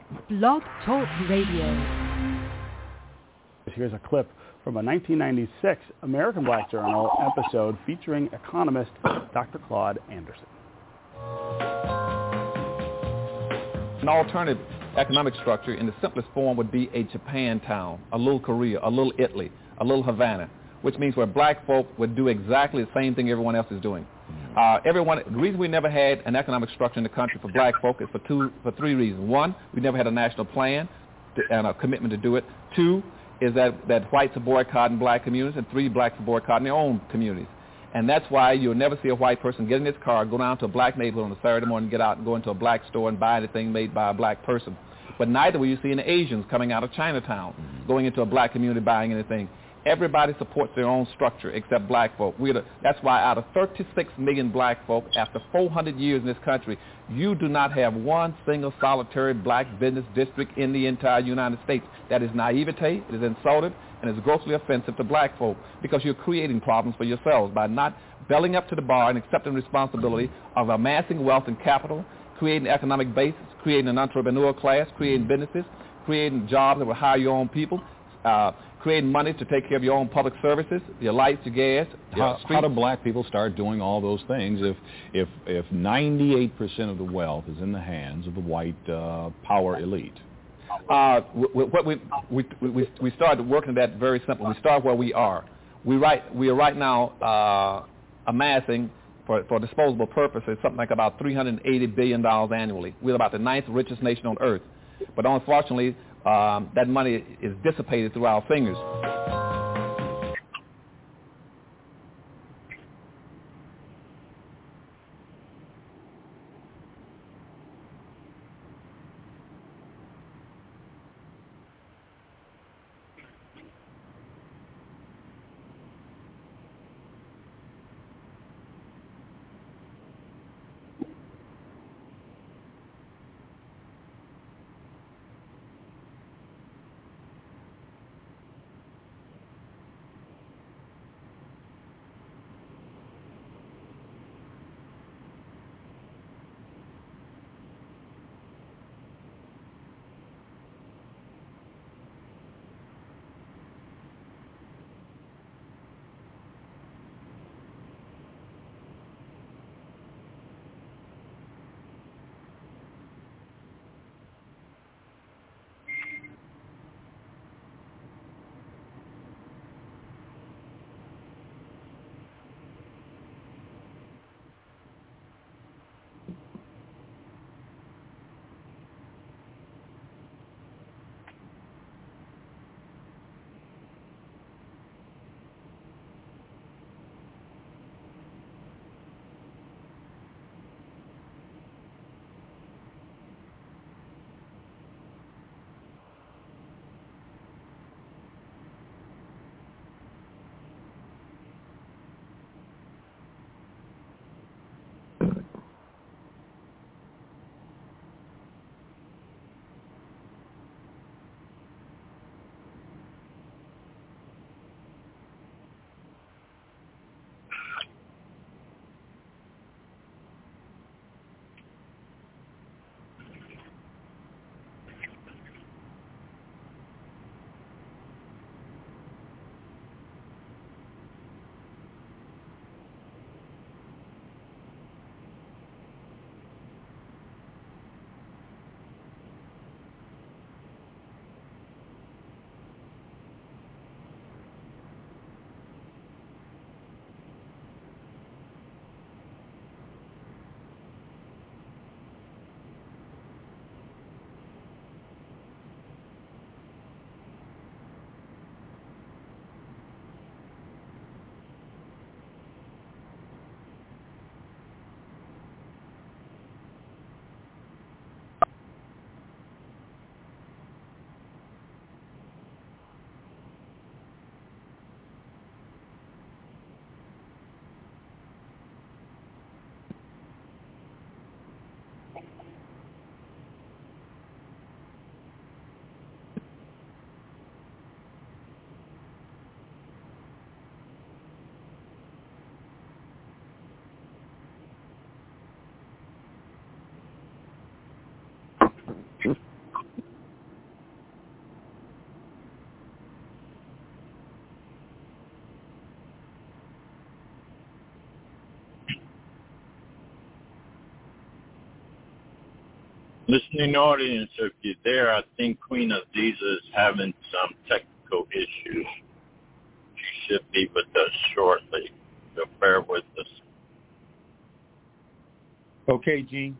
Blog Talk Radio. Here's a clip from a 1996 American Black Journal episode featuring economist Dr. Claude Anderson. An alternative economic structure in the simplest form would be a Japantown, a little Korea, a little Italy, a little Havana, which means where black folk would do exactly the same thing everyone else is doing. The reason we never had an economic structure in the country for black folk is for three reasons. One, we never had a national plan and a commitment to do it. Two, is that whites are boycotting black communities, and three, blacks are boycotting their own communities. And that's why you'll never see a white person get in his car, go down to a black neighborhood on a Saturday morning, get out and go into a black store and buy anything made by a black person. But neither will you see any Asians coming out of Chinatown, going into a black community buying anything. Everybody supports their own structure except black folk. That's why out of 36 million black folk, after 400 years in this country, you do not have one single solitary black business district in the entire United States. That is naivete, it is insulted, and it's grossly offensive to black folk because you're creating problems for yourselves by not belling up to the bar and accepting responsibility of amassing wealth and capital, creating economic basis, creating an entrepreneurial class, creating businesses, creating jobs that will hire your own people, creating money to take care of your own public services, your lights, your gas. How do black people start doing all those things if 98% of the wealth is in the hands of the white power elite? We started working at that very simple. We start where we are. We are right now amassing for disposable purposes something like about $380 billion annually. We're about the ninth richest nation on earth. But unfortunately, that money is dissipated through our fingers. Listening audience, if you're there, I think Queen Aziza is having some technical issues. She should be with us shortly, so bear with us. Okay, Gene.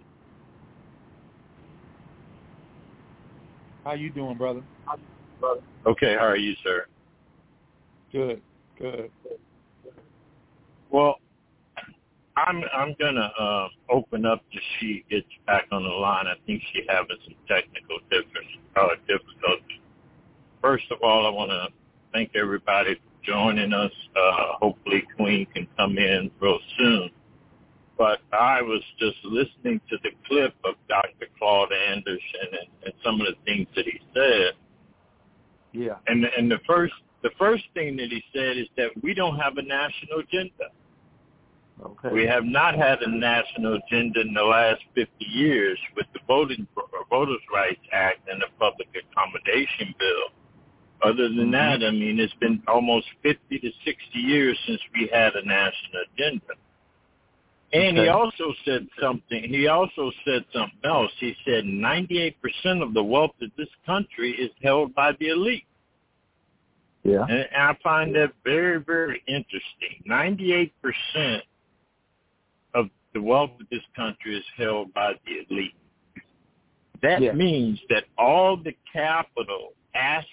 How you doing, brother? Okay, how are you, sir? Good, good. Well, I'm gonna open up till she gets back on the line. I think she's having some technical difficulties. First of all, I want to thank everybody for joining us. Hopefully, Queen can come in real soon. But I was just listening to the clip of Dr. Claude Anderson and some of the things that he said. Yeah. And the first thing that he said is that we don't have a national agenda. Okay. We have not had a national agenda in the last 50 years with the Voters' Rights Act and the Public Accommodation Bill. Other than that, I mean, it's been almost 50 to 60 years since we had a national agenda. And he also said something. He also said something else. He said 98% of the wealth of this country is held by the elite. Yeah. And I find that very, very interesting. 98% of the wealth of this country is held by the elite. That means that all the capital assets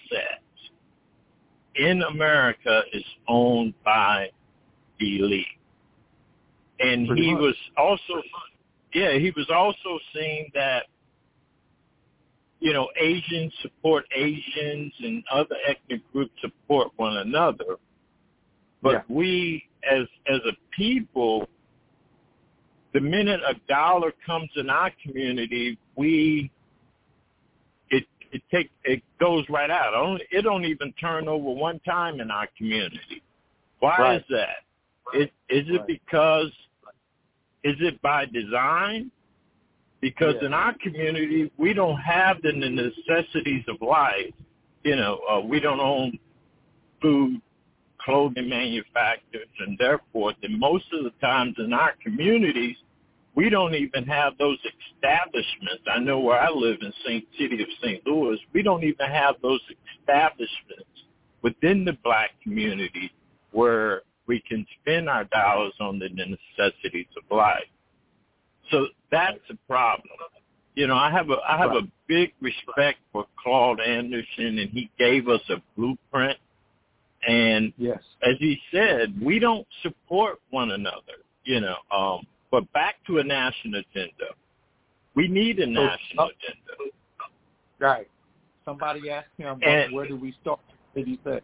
in America is owned by the elite. And he was also saying that, you know, Asians support Asians and other ethnic groups support one another. But we, as a people, the minute a dollar comes in our community, it goes right out. It don't even turn over one time in our community. Why is that? Is it by design? Because in our community, we don't have the necessities of life. You know, we don't own food, clothing manufacturers, and therefore, most of the times in our communities, we don't even have those establishments. I know where I live in city of St. Louis, we don't even have those establishments within the black community where we can spend our dollars on the necessities of life. So that's a problem. You know, I have a big respect for Claude Anderson, and he gave us a blueprint. And as he said, we don't support one another, you know. But back to a national agenda. We need a national agenda. Right. Somebody asked him, where do we start? What did he say?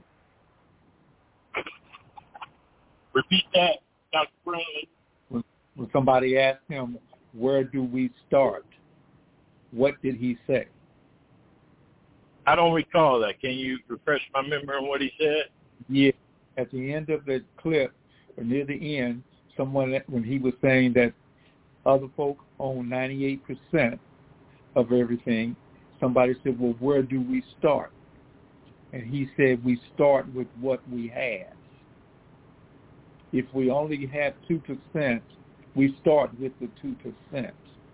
Repeat that, Dr. Brownlee. When somebody asked him, where do we start? What did he say? I don't recall that. Can you refresh my memory on what he said? Yeah. At the end of the clip, or near the end, when he was saying that other folk own 98% of everything, somebody said, well, where do we start? And he said, we start with what we have. If we only have 2%, we start with the 2%.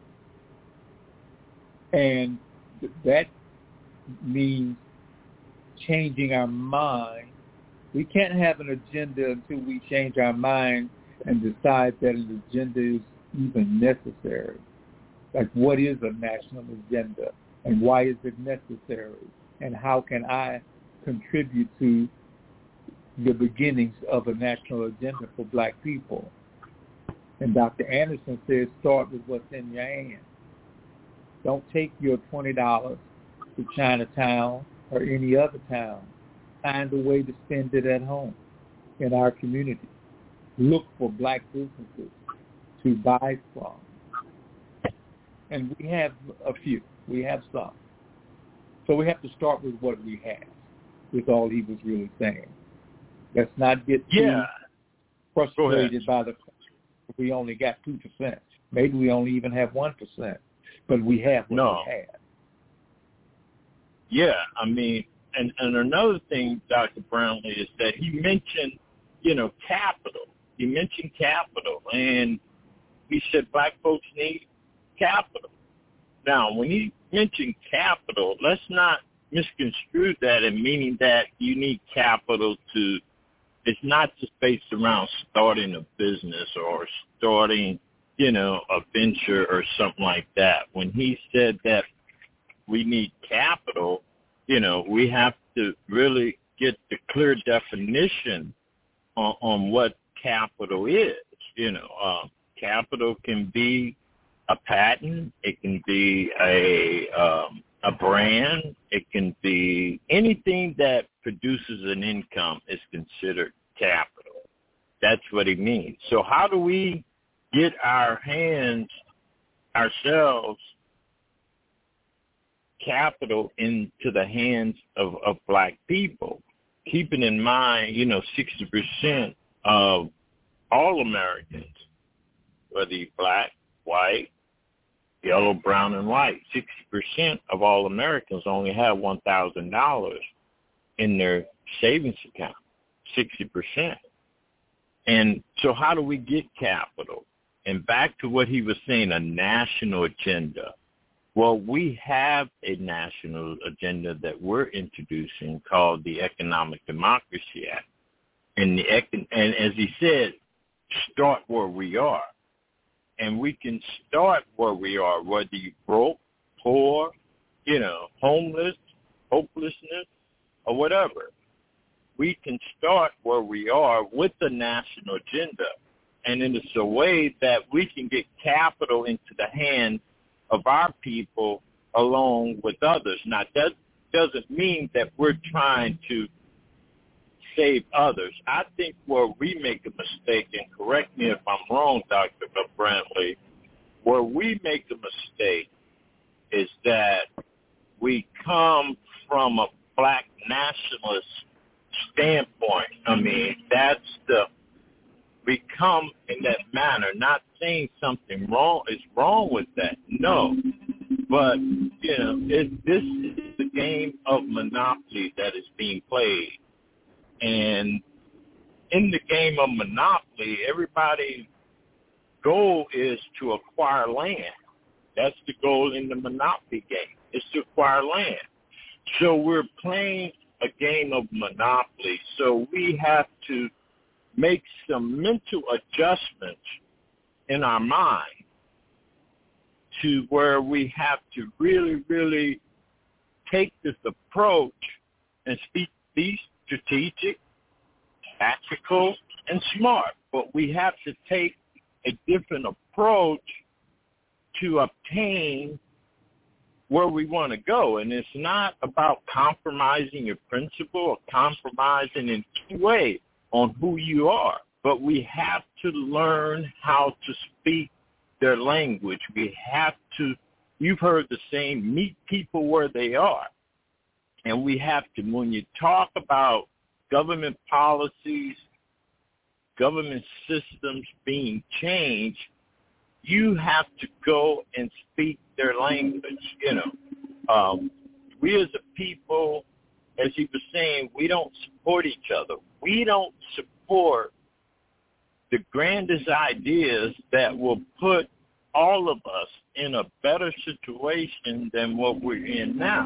And that means changing our mind. We can't have an agenda until we change our mind and decide that an agenda is even necessary. Like, what is a national agenda, and why is it necessary, and how can I contribute to the beginnings of a national agenda for black people? And Dr. Anderson says, start with what's in your hand. Don't take your $20 to Chinatown or any other town. Find a way to spend it at home in our community. Look for black businesses to buy from. And we have a few. We have some. So we have to start with what we have, is all he was really saying. Let's not get too frustrated by the fact that we only got 2%. Maybe we only even have 1%. But we have what we have. Yeah, I mean, and another thing, Dr. Brownlee, is that he mentioned, you know, capital. He mentioned capital, and he said black folks need capital. Now, when he mentioned capital, let's not misconstrue that in meaning that you need capital to, it's not just based around starting a business or starting, a venture or something like that. When he said that we need capital, we have to really get the clear definition on what capital is. Capital can be a patent, it can be a brand, it can be anything that produces an income is considered capital. That's what he means. So how do we get ourselves capital into the hands of black people? Keeping in mind, 60% of all Americans, whether you're black, white, yellow, brown, and white, 60% of all Americans only have $1,000 in their savings account, 60%. And so how do we get capital? And back to what he was saying, a national agenda. Well, we have a national agenda that we're introducing called the Economic Democracy Act. And as he said, start where we are. And we can start where we are, whether you're broke, poor, homeless, hopelessness, or whatever. We can start where we are with the national agenda. And it's a way that we can get capital into the hands of our people along with others. Now, that doesn't mean that we're trying to save others. I think where we make a mistake, and correct me if I'm wrong, Dr. Brantley, where we make a mistake is that we come from a black nationalist standpoint. We come in that manner, not saying something wrong is wrong with that. No. But, this is the game of Monopoly that is being played. And in the game of Monopoly, everybody's goal is to acquire land. That's the goal in the Monopoly game, is to acquire land. So we're playing a game of Monopoly. So we have to make some mental adjustments in our mind to where we have to really, really take this approach and be strategic, tactical, and smart. But we have to take a different approach to obtain where we want to go. And it's not about compromising your principle or compromising in any way on who you are. But we have to learn how to speak their language. We have to, you've heard the saying, meet people where they are. And we have to, when you talk about government policies, government systems being changed, you have to go and speak their language. We as a people, as he was saying, we don't support each other. We don't support the grandest ideas that will put all of us in a better situation than what we're in now.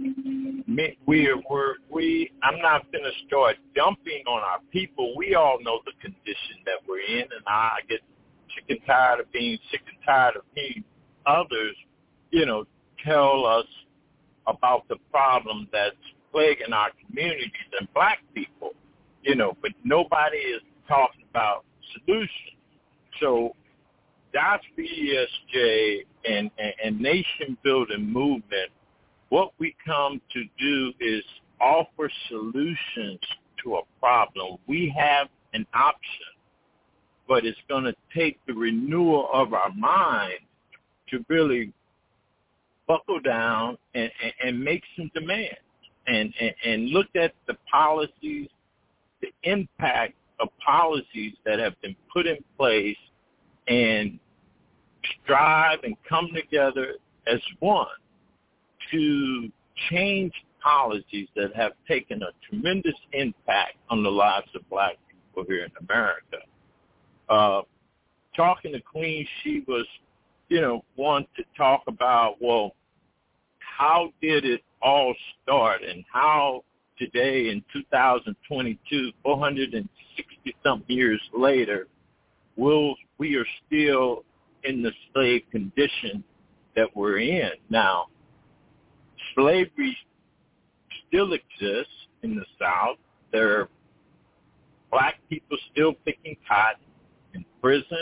I'm not going to start dumping on our people. We all know the condition that we're in, and I get sick and tired of being sick and tired of hearing others, tell us about the problem that's plaguing our communities and black people, but nobody is talking about solutions. So that's ESJ and nation building movement. What we come to do is offer solutions to a problem. We have an option, but it's going to take the renewal of our mind to really buckle down and make some demands and look at the policies, the impact of policies that have been put in place, and strive and come together as one to change policies that have taken a tremendous impact on the lives of black people here in America. Talking to Queen Sheba's want to talk about, well, how did it all start, and how today in 2022, 460-something years later, we are still in the slave condition that we're in. Now, slavery still exists in the South. There are black people still picking cotton in prison.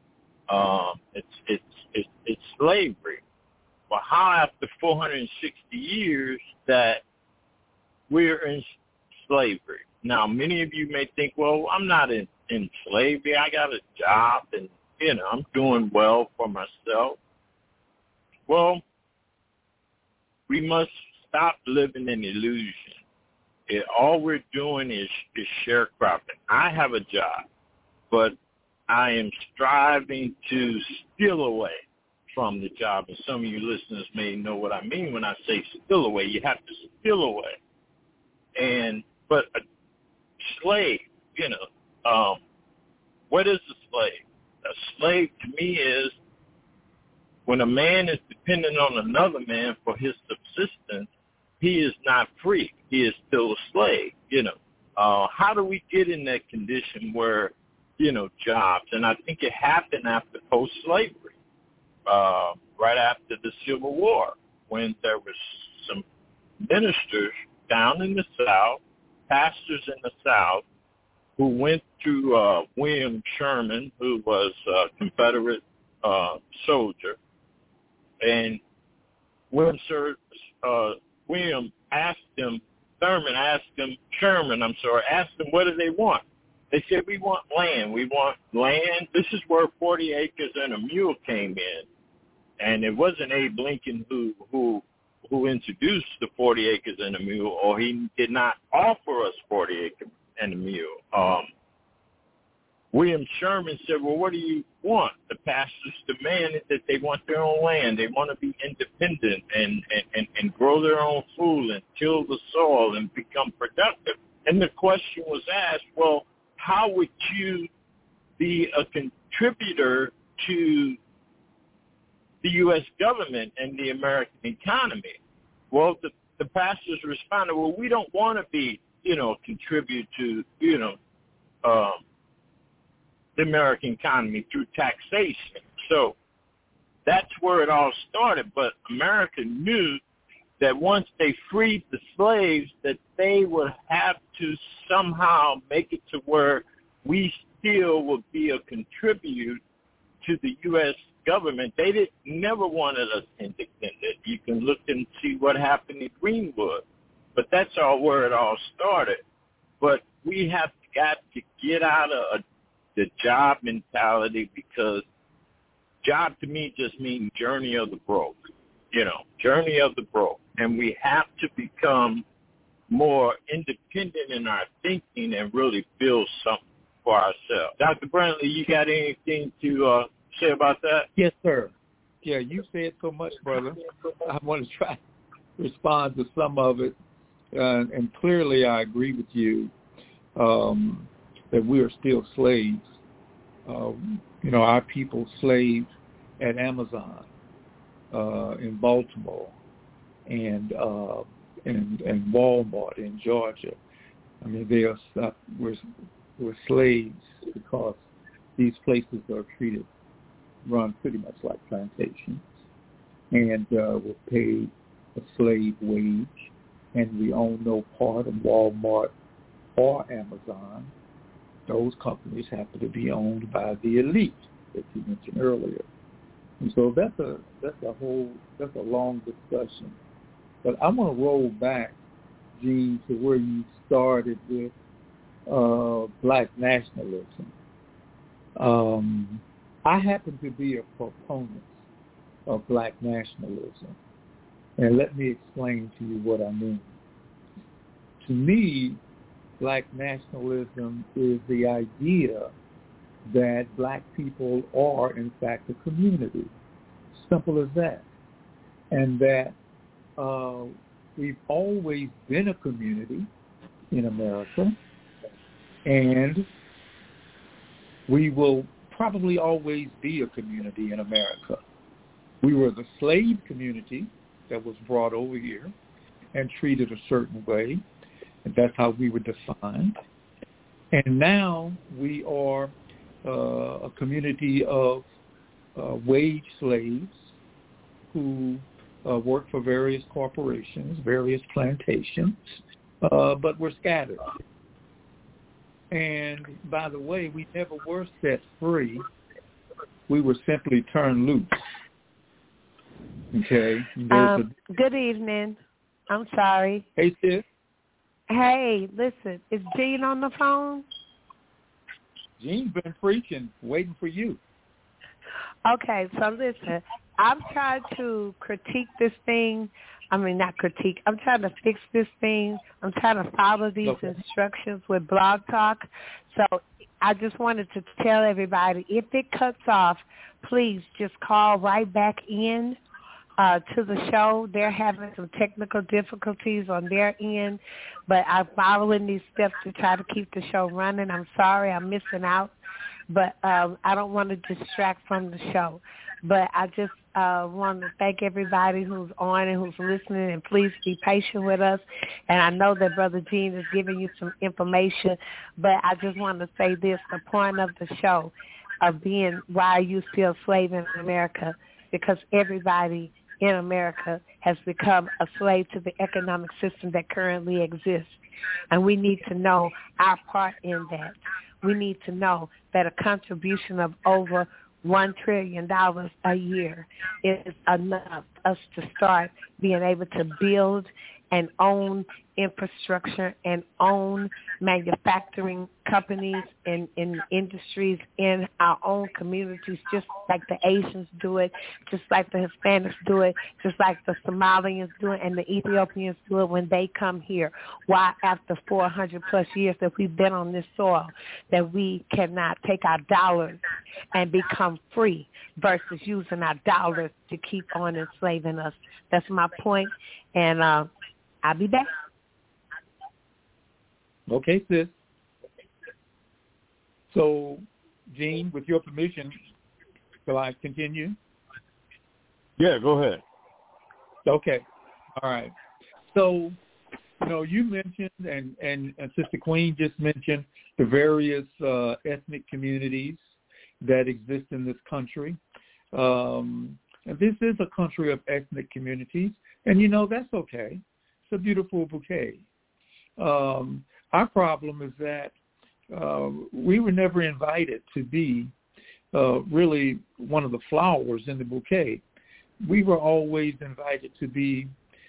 It's slavery. Well, how after 460 years that we're in slavery? Now, many of you may think, well, I'm not in slavery. I got a job and, I'm doing well for myself. Well, we must stop living in illusion. All we're doing is sharecropping. I have a job, but I am striving to steal away from the job. And some of you listeners may know what I mean when I say steal away. You have to steal away. But a slave, what is a slave? A slave to me is when a man is dependent on another man for his subsistence, he is not free. He is still a slave, How do we get in that condition where, jobs? And I think it happened after post-slavery, right after the Civil War, when there was some ministers down in the South, pastors in the South, who went to William Sherman, who was a Confederate soldier, and William asked him, Sherman, asked them, what do they want? They said, we want land. We want land. This is where 40 acres and a mule came in. And it wasn't Abe Lincoln who introduced the 40 acres and a mule, or he did not offer us 40 acres and a mule. William Sherman said, well, what do you want? The pastors demanded that they want their own land. They want to be independent and grow their own food and till the soil and become productive. And the question was asked, well, how would you be a contributor to the U.S. government and the American economy? Well, the pastors responded, well, we don't want to be, contribute to, the American economy through taxation. So that's where it all started. But America knew that once they freed the slaves, that they would have to somehow make it to where we still would be a contributor to the U.S. government. They never wanted us independent. You can look and see what happened in Greenwood. But that's all where it all started. But we have got to get out of the job mentality, because job to me just means journey of the broke, journey of the broke. And we have to become more independent in our thinking and really build something for ourselves. Dr. Brantley, you got anything to say about that? Yes, sir. Yeah, you said so much, brother. I want to try to respond to some of it. And clearly I agree with you that we are still slaves. Our people slaves at Amazon in Baltimore and Walmart in Georgia. I mean, we're slaves because these places are run pretty much like plantations, and we're paid a slave wage, and we own no part of Walmart or Amazon. Those companies happen to be owned by the elite that you mentioned earlier. And so that's a long discussion. But I want to roll back, Gene, to where you started with black nationalism. I happen to be a proponent of black nationalism. And let me explain to you what I mean. To me, black nationalism is the idea that black people are, in fact, a community. Simple as that. And that we've always been a community in America, and we will probably always be a community in America. We were the slave community that was brought over here and treated a certain way, and that's how we were defined. And now we are a community of wage slaves who work for various corporations, various plantations, but we're scattered. And by the way, we never were set free. We were simply turned loose. Okay. Good evening. I'm sorry. Hey, sis. Hey, listen. Is Jean on the phone? Jean's been preaching, waiting for you. Okay, so listen. I'm trying to critique this thing. I mean, not critique. I'm trying to fix this thing. I'm trying to follow these instructions with Blog Talk. So I just wanted to tell everybody, if it cuts off, please just call right back in to the show. They're having some technical difficulties on their end, but I'm following these steps to try to keep the show running. I'm sorry I'm missing out, but I don't want to distract from the show. But I just want to thank everybody who's on and who's listening, and please be patient with us. And I know that Brother Gene is giving you some information, but I just want to say this, the point of the show of being why you still slave in America, because everybody in America has become a slave to the economic system that currently exists. And we need to know our part in that. We need to know that a contribution of over $1 trillion a year is enough for us to start being able to build and own infrastructure and own manufacturing companies and industries in our own communities, just like the Asians do it, just like the Hispanics do it, just like the Somalians do it, and the Ethiopians do it when they come here. Why, after 400-plus years that we've been on this soil, that we cannot take our dollars and become free versus using our dollars to keep on enslaving us? That's my point, and I'll be back. Okay, sis. So, Gene, with your permission, shall I continue? Yeah, go ahead. Okay. All right. So, you mentioned, and Sister Queen just mentioned, the various ethnic communities that exist in this country. And this is a country of ethnic communities, and, that's okay. It's a beautiful bouquet. Our problem is that we were never invited to be really one of the flowers in the bouquet. We were always invited to be,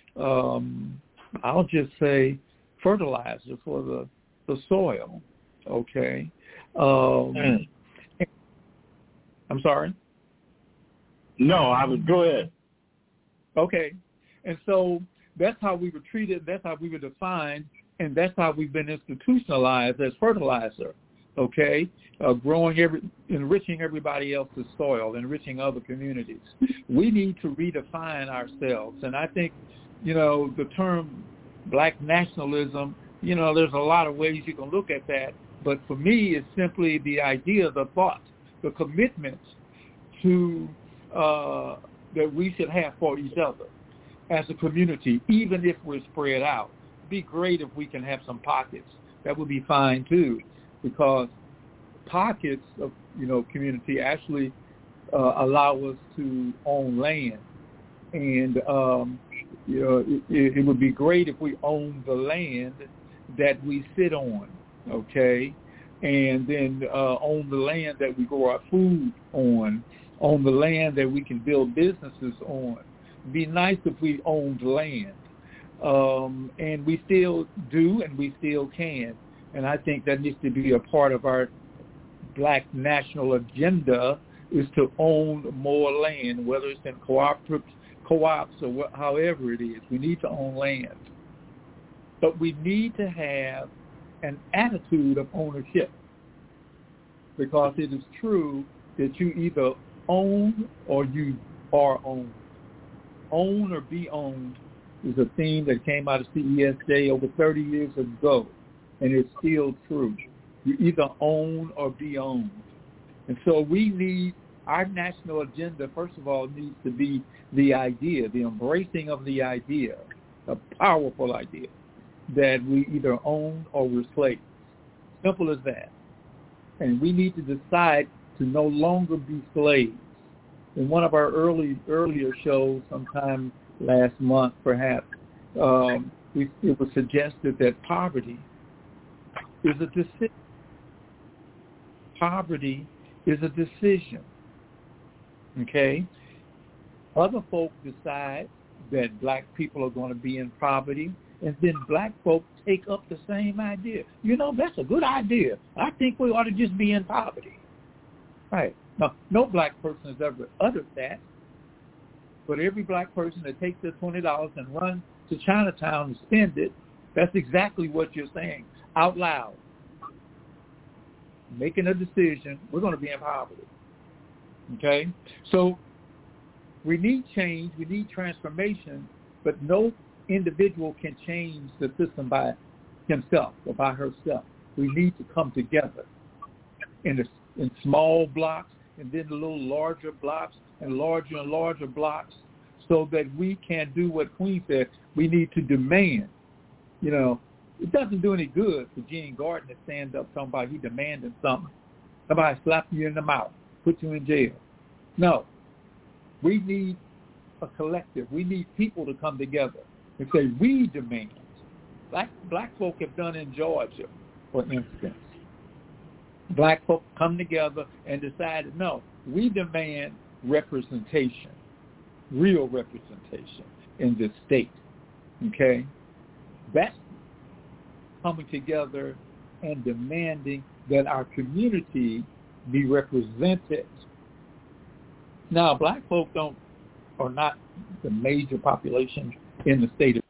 I'll just say, fertilizer for the soil, okay? I'm sorry? No, go ahead. Okay. And so that's how we were treated, that's how we were defined, and that's how we've been institutionalized as fertilizer, okay? Enriching everybody else's soil, enriching other communities. We need to redefine ourselves. And I think, the term black nationalism, there's a lot of ways you can look at that. But for me, it's simply the idea, the thought, the commitment to that we should have for each other as a community, even if we're spread out. It'd be great if we can have some pockets. That would be fine too, because pockets of community actually allow us to own land, and it would be great if we owned the land that we sit on, okay, and then own the land that we grow our food on the land that we can build businesses on. It'd be nice if we owned land. And we still do, and we still can. And I think that needs to be a part of our black national agenda, is to own more land, whether it's in co-ops or however it is. We need to own land. But we need to have an attitude of ownership, because it is true that you either own or you are owned. Own or be owned is a theme that came out of CESJ over 30 years ago, and it's still true. You either own or be owned. And so we need our national agenda, first of all, needs to be the idea, the embracing of the idea, a powerful idea, that we either own or we're slaves. Simple as that. And we need to decide to no longer be slaves. In one of our earlier shows, sometime last month perhaps, it was suggested that poverty is a decision. Poverty is a decision. Okay? Other folk decide that black people are going to be in poverty, and then black folk take up the same idea. You know, that's a good idea. I think we ought to just be in poverty. Right. Now, no black person has ever uttered that, but every black person that takes their $20 and runs to Chinatown and spend it, that's exactly what you're saying out loud. Making a decision, we're going to be in poverty. Okay? So we need change, we need transformation, but no individual can change the system by himself or by herself. We need to come together in small blocks and then a little larger blocks and larger blocks so that we can do what Queen said. We need to demand. You know, it doesn't do any good for Gene Gardner to stand up talking about he demanding something. Somebody slapping you in the mouth, put you in jail. No. We need a collective. We need people to come together and say, we demand. Black folk have done in Georgia, for instance. Black folk come together and decided, no, we demand representation, real representation in this state. Okay? That's coming together and demanding that our community be represented. Now, black folk are not the major population in the state of